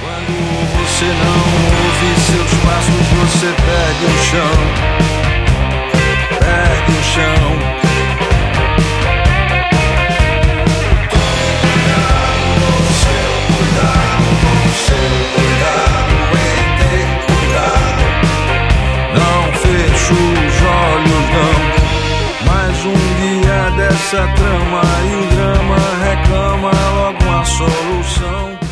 Quando você não ouve seus passos, você perde o chão. Perde o chão. Essa trama e o drama reclama logo uma solução.